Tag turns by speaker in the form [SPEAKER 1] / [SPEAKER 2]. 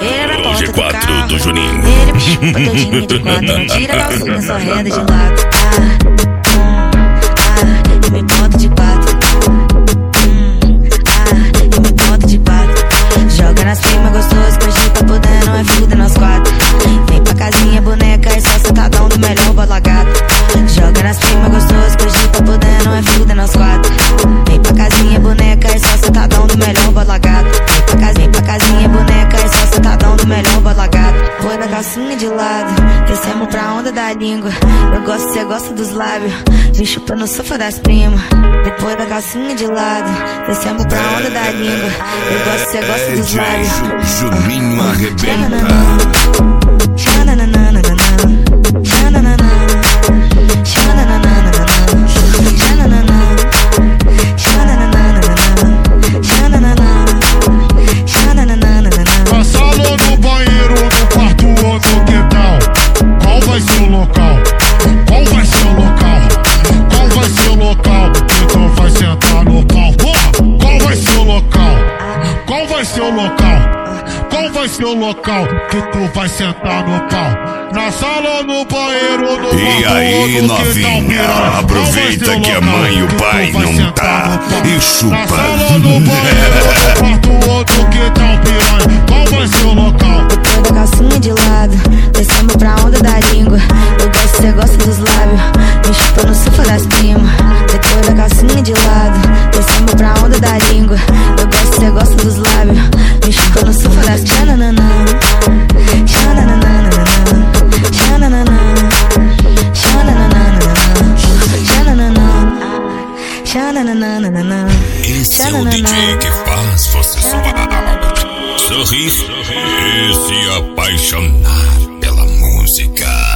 [SPEAKER 1] Ele
[SPEAKER 2] O G4 do Juninho.
[SPEAKER 1] Ele me chupa todinho de quatro. Não tira a calcinha, só reda de lado. Eu me boto de quatro. Eu me boto de quatro. Joga nas primas gostoso, que hoje tá podendo é fuder nós quatro. Vem pra casinha, boneca, e só sentadão do melhor bola gato. Joga nas primas gostoso, que hoje tá podendo é fuder nós quatro. Vem pra casinha, boneca, e só sentadão do melhor bola gato. Vem pra casinha, boneca, e só sentadão do melhor bola gato. Põe na calcinha de lado, descemos pra onda da língua. Eu gosto, cê gosta dos lábios, me chupa no sofá das primas. Depois da calcinha de lado, descemos pra onda da língua. Eu gosto, cê gosta dos lábios.
[SPEAKER 2] Juninho arrebenta.
[SPEAKER 3] Na sala, no banheiro, no quarto ou no quintal, qual vai ser o local? Qual vai ser o local? Qual vai ser o local que tu vai sentar no pau? Qual vai ser o local? Qual vai ser o local? Qual vai ser o local que tu vai sentar no pau? Na sala, no banheiro, no
[SPEAKER 2] E aí, novinha, aproveita que a mãe e o pai não tá e chupa.
[SPEAKER 3] Na sala, no banheiro, no quarto ou no quintal, piranha, qual vai ser o local?
[SPEAKER 1] Depois da calcinha de lado, descemos pra onda da língua. Eu gosto, cê gosta dos lábios, me chupa no sofá das primas. Depois da calcinha de lado, descemos pra onda da língua. Eu gosto, cê gosta dos lábios, me chupa no sofá das primas.
[SPEAKER 2] Esse é o DJ que faz você suar, sorrir e se apaixonar.